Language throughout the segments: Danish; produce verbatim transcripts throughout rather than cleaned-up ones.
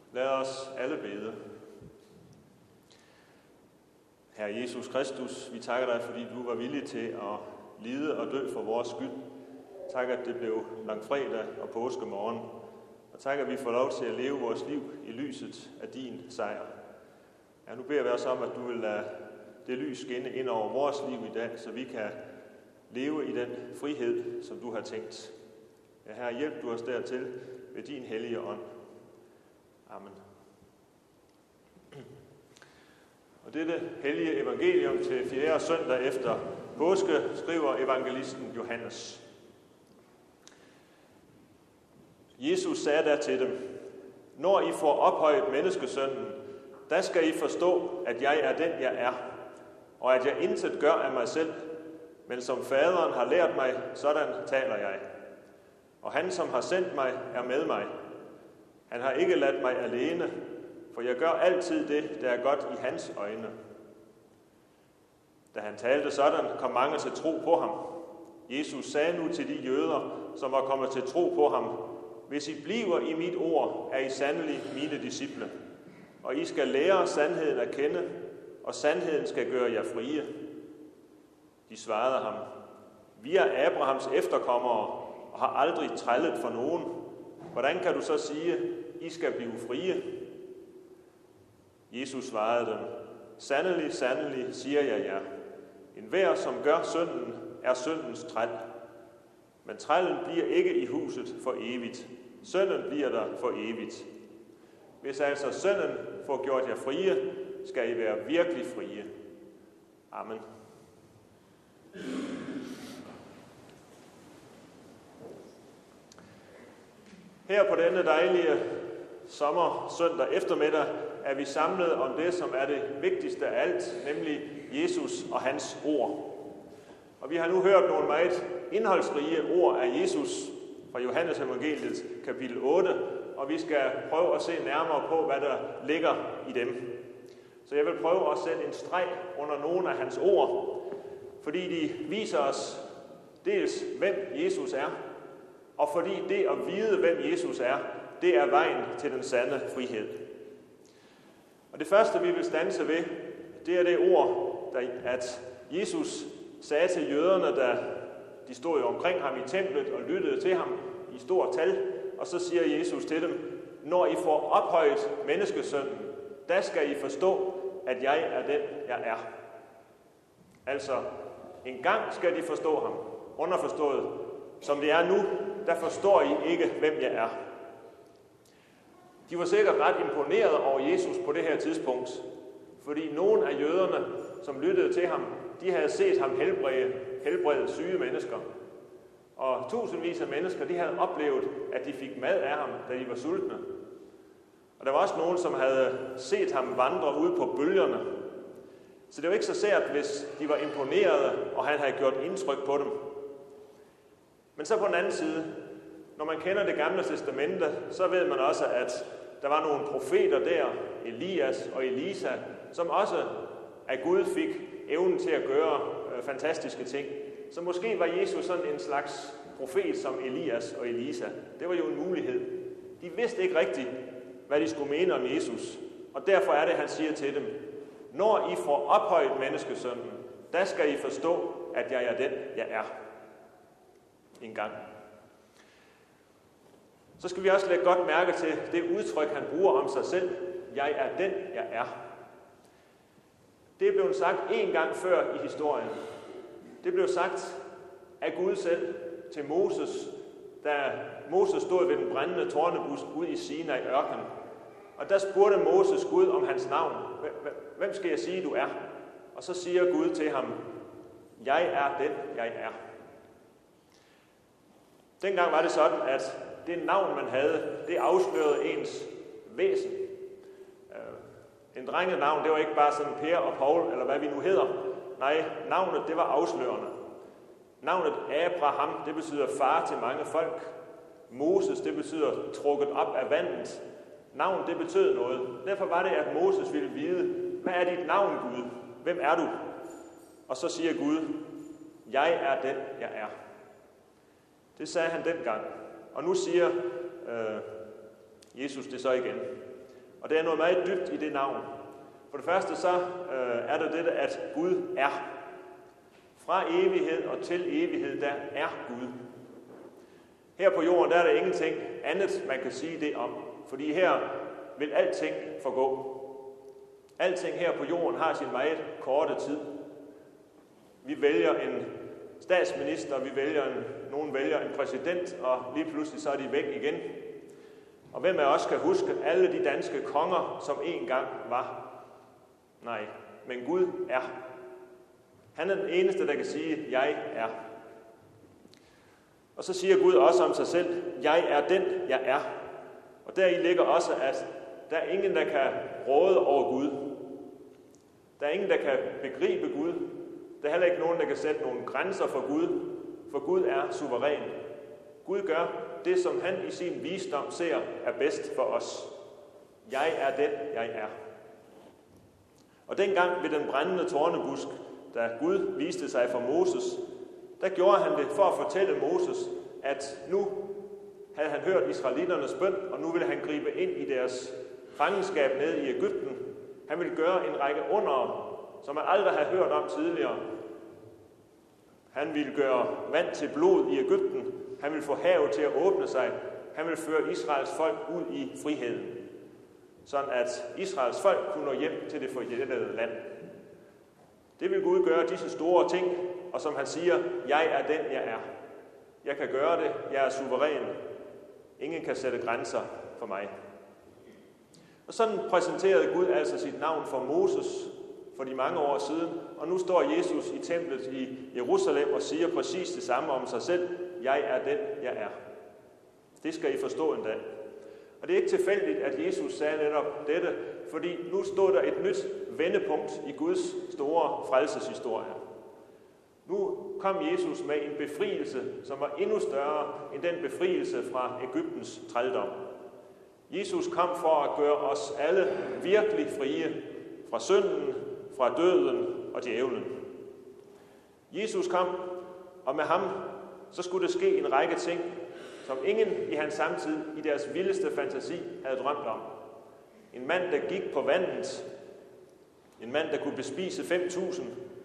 Lad os alle bede. Herre Jesus Kristus, vi takker dig, fordi du var villig til at lide og dø for vores skyld. Tak, at det blev langfredag og påskemorgen. Og tak, at vi får lov til at leve vores liv i lyset af din sejr. Ja, nu beder vi os om, at du vil lade det lys skinne ind over vores liv i dag, så vi kan leve i den frihed, som du har tænkt. Ja, Herre, hjælp du os dertil ved din hellige ånd. Amen. Og dette hellige evangelium til fjerde søndag efter påske skriver evangelisten Johannes. Jesus sagde da til dem: Når I får ophøjet menneskesønnen, der skal I forstå, at jeg er den, jeg er, og at jeg intet gør af mig selv, men som faderen har lært mig, sådan taler jeg. Og han, som har sendt mig, er med mig. Han har ikke ladt mig alene, for jeg gør altid det, der er godt i hans øjne. Da han talte sådan, kom mange til tro på ham. Jesus sagde nu til de jøder, som var kommet til tro på ham: Hvis I bliver i mit ord, er I sandelig mine disciple. Og I skal lære sandheden at kende, og sandheden skal gøre jer frie. De svarede ham: Vi er Abrahams efterkommere og har aldrig trællet for nogen. Hvordan kan du så sige, I skal blive frie? Jesus svarede dem: Sandelig, sandelig, siger jeg jer. Enhver, som gør synden, er syndens træl. Men trællen bliver ikke i huset for evigt. Synden bliver der for evigt. Hvis altså synden får gjort jer frie, skal I være virkelig frie. Amen. Her på denne dejlige sommer søndag eftermiddag er vi samlet om det, som er det vigtigste af alt, nemlig Jesus og hans ord. Og vi har nu hørt nogle meget indholdsrige ord af Jesus fra Johannes evangeliet kapitel otte, og vi skal prøve at se nærmere på, hvad der ligger i dem. Så jeg vil prøve at sætte en streg under nogle af hans ord, fordi de viser os dels, hvem Jesus er, og fordi det at vide, hvem Jesus er, det er vejen til den sande frihed. Og det første, vi vil standse ved, det er det ord, at Jesus sagde til jøderne, da de stod omkring ham i templet og lyttede til ham i stort tal, og så siger Jesus til dem: Når I får ophøjet menneskesønnen, der skal I forstå, at jeg er den, jeg er. Altså, en gang skal de forstå ham, underforstået. Som det er nu, der forstår I ikke, hvem jeg er. De var sikkert ret imponeret over Jesus på det her tidspunkt, fordi nogle af jøderne, som lyttede til ham, de havde set ham helbrede, helbrede syge mennesker. Og tusindvis af mennesker, de havde oplevet, at de fik mad af ham, da de var sultne. Og der var også nogen, som havde set ham vandre ude på bølgerne. Så det var ikke så sært, hvis de var imponerede, og han havde gjort indtryk på dem. Men så på den anden side, når man kender det gamle testamente, så ved man også, at der var nogle profeter der, Elias og Elisa, som også af Gud fik evnen til at gøre øh, fantastiske ting. Så måske var Jesus sådan en slags profet som Elias og Elisa. Det var jo en mulighed. De vidste ikke rigtigt, hvad de skulle mene om Jesus. Og derfor er det, han siger til dem: Når I får ophøjet menneskesønnen, der skal I forstå, at jeg er den, jeg er. En gang. Så skal vi også lægge godt mærke til det udtryk, han bruger om sig selv: Jeg er den, jeg er. Det er blevet sagt en gang før i historien. Det blev sagt af Gud selv til Moses, da Moses stod ved den brændende tornebusk ude i Sinai ørkenen. Og der spurgte Moses Gud om hans navn. Hvem skal jeg sige, du er? Og så siger Gud til ham: Jeg er den, jeg er. Dengang var det sådan, at det navn, man havde, det afslørede ens væsen. En drengenavn, det var ikke bare sådan Per og Paul, eller hvad vi nu hedder. Nej, navnet, det var afslørende. Navnet Abraham, det betyder far til mange folk. Moses, det betyder trukket op af vandet. Navn, det betød noget. Derfor var det, at Moses ville vide: Hvad er dit navn, Gud? Hvem er du? Og så siger Gud: Jeg er den, jeg er. Det sagde han dengang. Og nu siger øh, Jesus det så igen. Og der er noget meget dybt i det navn. For det første så øh, er der det, at Gud er. Fra evighed og til evighed, der er Gud. Her på jorden, der er der ingenting andet, man kan sige det om. Fordi her vil alting forgå. Alting her på jorden har sin meget korte tid. Vi vælger en statsminister, vi vælger en, nogen vælger en præsident, og lige pludselig så er de væk igen. Og hvem af os kan huske alle de danske konger, som engang var? Nej, men Gud er. Han er den eneste, der kan sige, jeg er. Og så siger Gud også om sig selv, jeg er den, jeg er. Og deri ligger også, at der er ingen, der kan råde over Gud. Der er ingen, der kan begribe Gud. Der er heller ikke nogen, der kan sætte nogle grænser for Gud, for Gud er suveræn. Gud gør det, som han i sin visdom ser er bedst for os. Jeg er den, jeg er. Og dengang ved den brændende tornebusk, da Gud viste sig for Moses, der gjorde han det for at fortælle Moses, at nu havde han hørt israelitternes bøn, og nu ville han gribe ind i deres fangenskab nede i Egypten. Han ville gøre en række undere, som man aldrig havde hørt om tidligere. Han ville gøre vand til blod i Egypten. Han ville få havet til at åbne sig. Han ville føre Israels folk ud i friheden, sådan at Israels folk kunne nå hjem til det forjættede land. Det vil Gud gøre disse store ting, og som han siger, jeg er den, jeg er. Jeg kan gøre det, jeg er suveræn. Ingen kan sætte grænser for mig. Og sådan præsenterede Gud altså sit navn for Moses for de mange år siden, og nu står Jesus i templet i Jerusalem og siger præcis det samme om sig selv. Jeg er den, jeg er. Det skal I forstå en dag. Og det er ikke tilfældigt, at Jesus sagde netop dette, fordi nu stod der et nyt vendepunkt i Guds store frelseshistorie. Nu kom Jesus med en befrielse, som var endnu større end den befrielse fra Egyptens trældom. Jesus kom for at gøre os alle virkelig frie fra synden, fra døden og djævlen. Jesus kom, og med ham så skulle der ske en række ting, som ingen i hans samtid i deres vildeste fantasi havde drømt om. En mand, der gik på vandet. En mand, der kunne bespise fem tusind.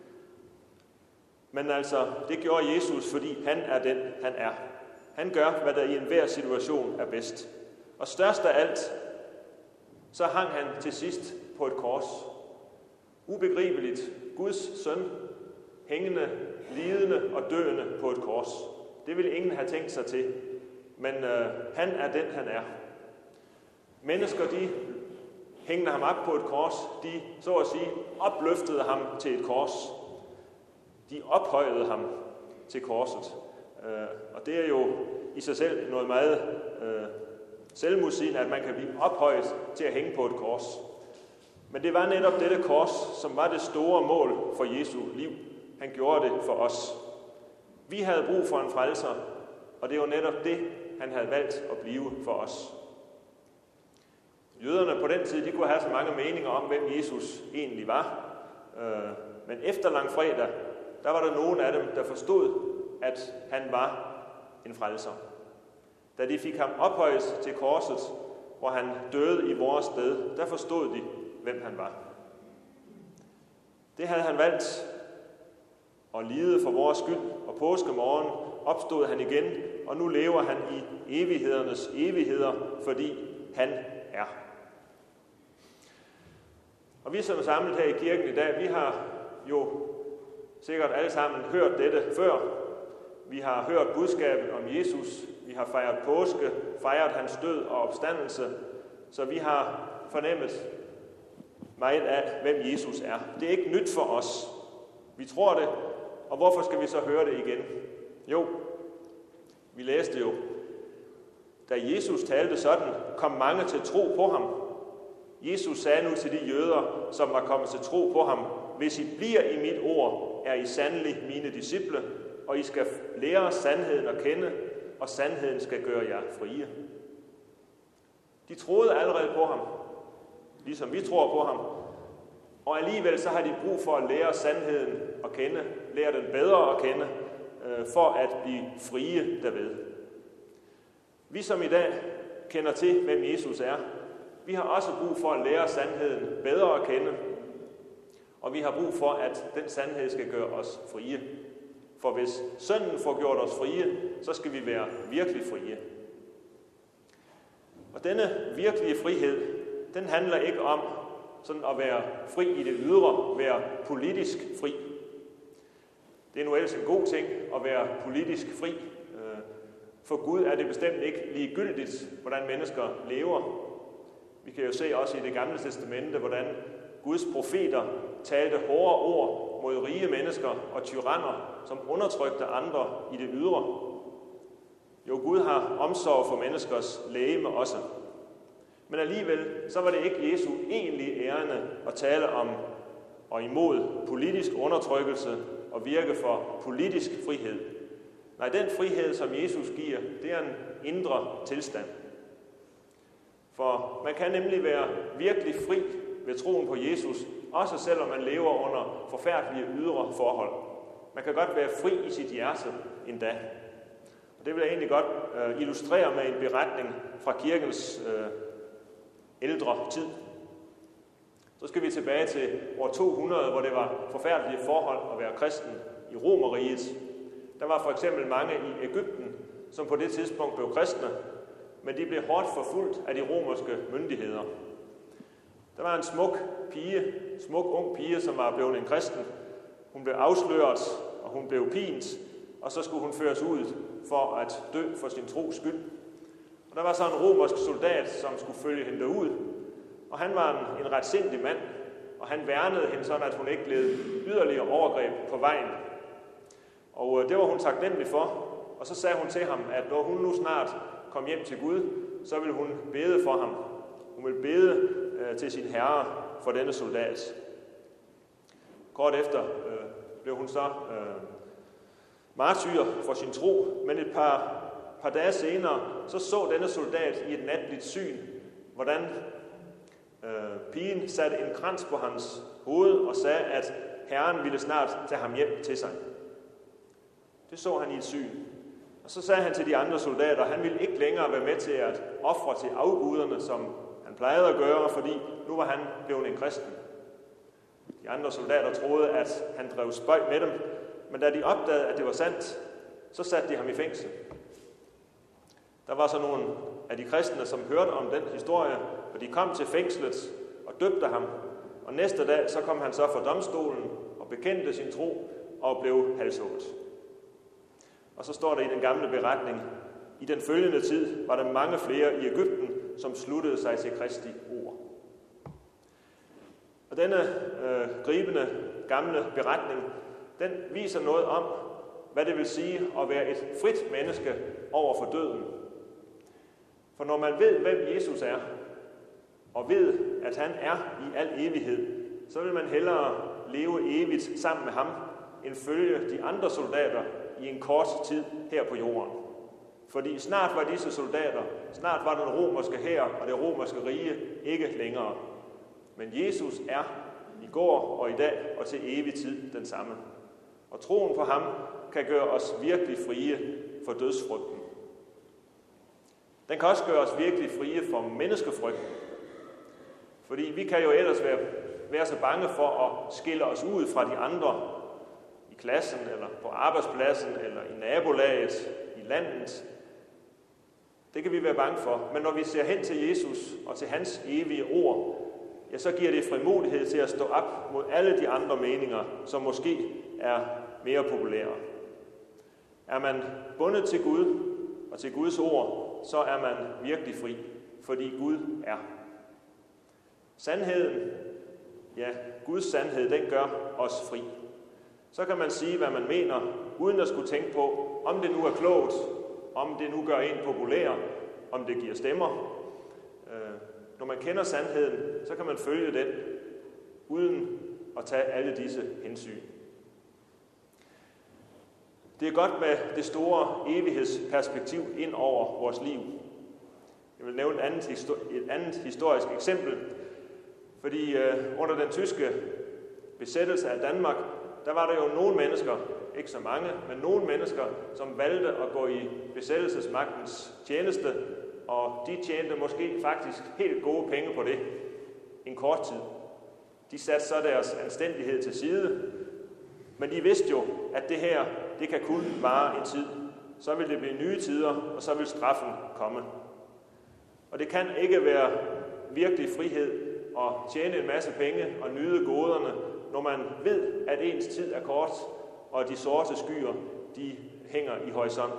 Men altså, det gjorde Jesus, fordi han er den, han er. Han gør, hvad der i enhver situation er bedst. Og størst af alt, så hang han til sidst på et kors. Ubegribeligt, Guds søn, hængende, lidende og døende på et kors. Det ville ingen have tænkt sig til. Men øh, han er den, han er. Mennesker, de hængte ham op på et kors. De, så at sige, opløftede ham til et kors. De ophøjede ham til korset. Øh, og det er jo i sig selv noget meget øh, selvmodsigende, at man kan blive ophøjet til at hænge på et kors. Men det var netop dette kors, som var det store mål for Jesu liv. Han gjorde det for os. Vi havde brug for en frelser, og det var netop det, han havde valgt at blive for os. Jøderne på den tid, de kunne have så mange meninger om, hvem Jesus egentlig var. Men efter langfredag, der var der nogen af dem, der forstod, at han var en frelser. Da de fik ham ophøjet til korset, hvor han døde i vores sted, der forstod de, hvem han var. Det havde han valgt at lide for vores skyld, og påskemorgen opstod han igen, og nu lever han i evighedernes evigheder, fordi han er. Og vi som er samlet her i kirken i dag, vi har jo sikkert alle sammen hørt dette før. Vi har hørt budskabet om Jesus, vi har fejret påske, fejret hans død og opstandelse, så vi har fornemmet meget af, hvem Jesus er. Det er ikke nyt for os. Vi tror det, og hvorfor skal vi så høre det igen? Jo, vi læste jo, da Jesus talte sådan, kom mange til tro på ham. Jesus sagde nu til de jøder, som var kommet til tro på ham, hvis I bliver i mit ord, er I sandelig mine disciple, og I skal lære sandheden at kende, og sandheden skal gøre jer frie. De troede allerede på ham, ligesom vi tror på ham, og alligevel så har de brug for at lære sandheden at kende, lære den bedre at kende, for at blive frie derved. Vi som i dag kender til, hvem Jesus er, Vi har også brug for at lære sandheden bedre at kende, og vi har brug for, at den sandhed skal gøre os frie. For hvis Sønnen får gjort os frie, så skal vi være virkelig frie. Og denne virkelige frihed, den handler ikke om sådan at være fri i det ydre, være politisk fri. Det er nu ellers en god ting at være politisk fri. For Gud er det bestemt ikke ligegyldigt, hvordan mennesker lever. Vi kan jo se også i Det Gamle Testamente, hvordan Guds profeter talte hårde ord mod rige mennesker og tyranner, som undertrykte andre i det ydre. Jo, Gud har omsorg for menneskers legeme også. Men alligevel, så var det ikke Jesu egentlige ærinde at tale om og imod politisk undertrykkelse og virke for politisk frihed. Nej, den frihed, som Jesus giver, det er en indre tilstand. For man kan nemlig være virkelig fri ved troen på Jesus, også selvom man lever under forfærdelige ydre forhold. Man kan godt være fri i sit hjerte endda. Og det vil jeg egentlig godt øh, illustrere med en beretning fra kirkens øh, ældre tid. Så skal vi tilbage til år to hundrede, hvor det var forfærdelige forhold at være kristen i Romerriget. Der var for eksempel mange i Egypten, som på det tidspunkt blev kristne, men de blev hårdt forfulgt af de romerske myndigheder. Der var en smuk pige, smuk ung pige, som var blevet en kristen. Hun blev afsløret, og hun blev pint, og så skulle hun føres ud for at dø for sin tros skyld. Og der var så en romersk soldat, som skulle følge hende derud, og han var en, en retsindig mand, og han værnede hende sådan, at hun ikke led yderligere overgreb på vejen. Og det var hun taknemmelig for, og så sagde hun til ham, at når hun nu snart kom hjem til Gud, så ville hun bede for ham. Hun ville bede øh, til sin herre for denne soldat. Kort efter øh, blev hun så øh, martyr for sin tro, men et par, par dage senere, så så denne soldat i et natligt syn, hvordan øh, pigen satte en krans på hans hoved og sagde, at herren ville snart tage ham hjem til sig. Det så han i et syn. Og så sagde han til de andre soldater, at han ville ikke længere være med til at ofre til afguderne, som han plejede at gøre, fordi nu var han blevet en kristen. De andre soldater troede, at han drev spøg med dem, men da de opdagede, at det var sandt, så satte de ham i fængsel. Der var så nogle af de kristne, som hørte om den historie, og de kom til fængslet og døbte ham. Og næste dag, så kom han så for domstolen og bekendte sin tro og blev halshugget. Og så står der i den gamle beretning, i den følgende tid var der mange flere i Egypten, som sluttede sig til Kristi ord. Og denne øh, gribende gamle beretning, den viser noget om, hvad det vil sige at være et frit menneske over for døden. For når man ved, hvem Jesus er, og ved, at han er i al evighed, så vil man hellere leve evigt sammen med ham, end følge de andre soldater i en kort tid her på jorden. Fordi snart var disse soldater, snart var den romerske hær og det romerske rige ikke længere. Men Jesus er i går og i dag og til evig tid den samme. Og troen på ham kan gøre os virkelig frie for dødsfrygten. Den kan også gøre os virkelig frie for menneskefrygten. Fordi vi kan jo ellers være, være så bange for at skille os ud fra de andre i klassen, eller på arbejdspladsen, eller i nabolaget, i landet. Det kan vi være bange for. Men når vi ser hen til Jesus og til hans evige ord, ja, så giver det frimodighed til at stå op mod alle de andre meninger, som måske er mere populære. Er man bundet til Gud og til Guds ord, så er man virkelig fri, fordi Gud er. Sandheden, ja, Guds sandhed, den gør os fri. Så kan man sige, hvad man mener, uden at skulle tænke på, om det nu er klogt, om det nu gør en populær, om det giver stemmer. Når man kender sandheden, så kan man følge den, uden at tage alle disse hensyn. Det er godt med det store evighedsperspektiv ind over vores liv. Jeg vil nævne et andet, histori- et andet historisk eksempel, fordi øh, under den tyske besættelse af Danmark, der var der jo nogle mennesker, ikke så mange, men nogle mennesker, som valgte at gå i besættelsesmagtens tjeneste, og de tjente måske faktisk helt gode penge på det en kort tid. De satte så deres anstændighed til side, men de vidste jo, at det her, det kan kun vare en tid. Så vil det blive nye tider, og så vil straffen komme. Og det kan ikke være virkelig frihed at tjene en masse penge og nyde goderne, når man ved, at ens tid er kort, og de sorte skyer, de hænger i horisonten.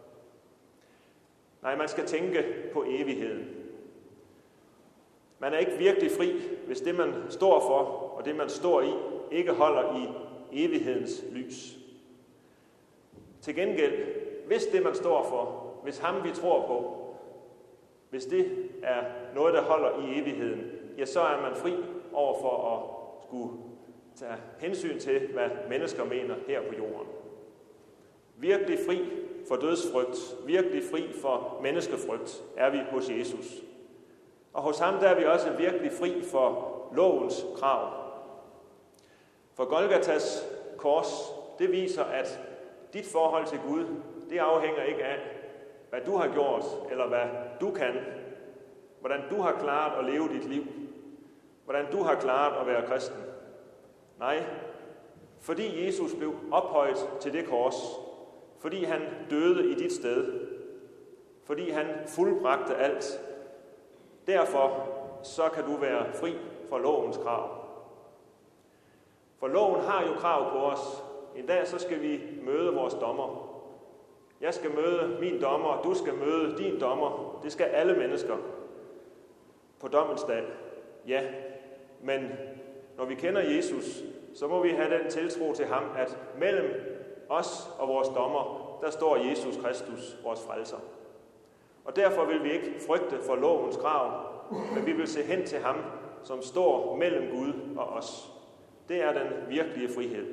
Nej, man skal tænke på evigheden. Man er ikke virkelig fri, hvis det, man står for, og det, man står i, ikke holder i evighedens lys. Til gengæld, hvis det, man står for, hvis ham, vi tror på, hvis det er noget, der holder i evigheden, ja, så er man fri over for at skulle tage hensyn til, hvad mennesker mener her på jorden. Virkelig fri for dødsfrygt, virkelig fri for menneskefrygt, er vi hos Jesus. Og hos ham der er vi også virkelig fri for lovens krav. For Golgatas kors, det viser, at dit forhold til Gud, det afhænger ikke af, hvad du har gjort, eller hvad du kan, hvordan du har klaret at leve dit liv, hvordan du har klaret at være kristen. Nej, fordi Jesus blev ophøjet til det kors, fordi han døde i dit sted, fordi han fuldbragte alt. Derfor så kan du være fri for lovens krav. For loven har jo krav på os. En dag så skal vi møde vores dommer. Jeg skal møde min dommer, og du skal møde din dommer. Det skal alle mennesker på dommens dag. Ja, men når vi kender Jesus, så må vi have den tiltro til ham, at mellem os og vores dommer, der står Jesus Kristus, vores frelser. Og derfor vil vi ikke frygte for lovens krav, men vi vil se hen til ham, som står mellem Gud og os. Det er den virkelige frihed.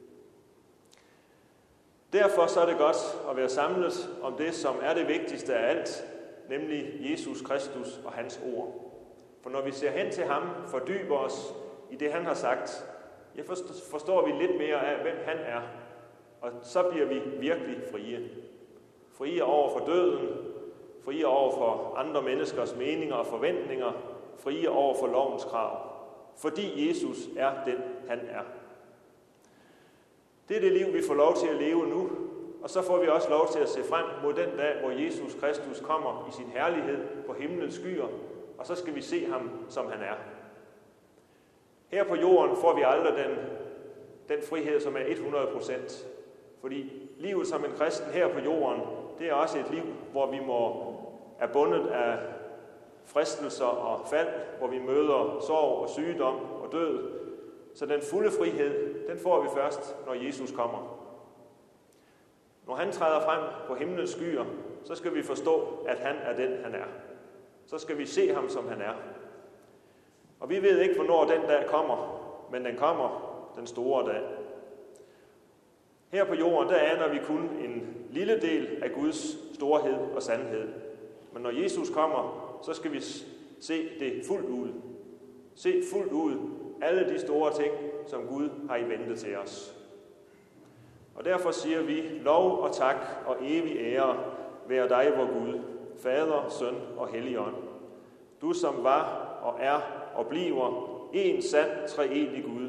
Derfor så er det godt at være samlet om det, som er det vigtigste af alt, nemlig Jesus Kristus og hans ord. For når vi ser hen til ham, fordyber os i det, han har sagt, ja, forstår vi lidt mere af, hvem han er. Og så bliver vi virkelig frie. Frie over for døden, frie over for andre menneskers meninger og forventninger, frie over for lovens krav. Fordi Jesus er den, han er. Det er det liv, vi får lov til at leve nu, og så får vi også lov til at se frem mod den dag, hvor Jesus Kristus kommer i sin herlighed på himlens skyer, og så skal vi se ham, som han er. Her på jorden får vi aldrig den, den frihed, som er hundrede procent. Fordi livet som en kristen her på jorden, det er også et liv, hvor vi må er bundet af fristelser og fald, hvor vi møder sorg og sygdom og død. Så den fulde frihed, den får vi først, når Jesus kommer. Når han træder frem på himlens skyer, så skal vi forstå, at han er den, han er. Så skal vi se ham, som han er. Og vi ved ikke, hvornår den dag kommer, men den kommer, den store dag. Her på jorden, der aner vi kun en lille del af Guds storhed og sandhed. Men når Jesus kommer, så skal vi se det fuldt ud. Se fuldt ud alle de store ting, som Gud har i vente til os. Og derfor siger vi, lov og tak og evig ære være dig, vor Gud, Fader, Søn og Helligånd. Du som var og er og bliver en sand treenig Gud,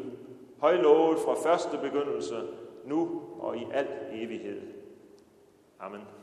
højlovet fra første begyndelse, nu og i al evighed. Amen.